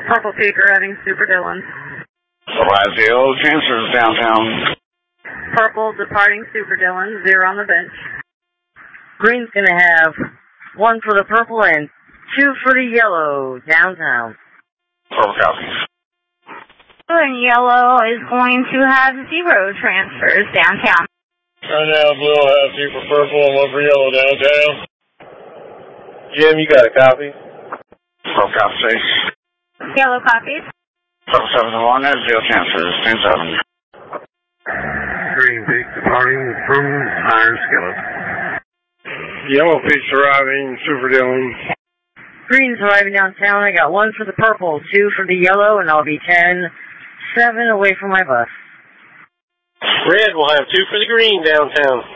Purple Peak arriving Super Dillon. Lazio transfers downtown. Purple departing Super Dillon, 0 on the bench. Green's going to have 1 for the purple and 2 for the yellow downtown. Purple copy. And yellow is going to have 0 transfers downtown. Right now, blue will have 2 for purple and 1 for yellow downtown. Jim, you got a copy? Purple copy. Yellow copies. Purple 7-1, there's 0 transfers, 10-7. Green Peak departing from Iron Skillet. Yellow Peak's arriving, Super Dillon. Green's arriving downtown. I got 1 for the purple, 2 for the yellow, and I'll be 10-7 away from my bus. Red will have 2 for the green downtown.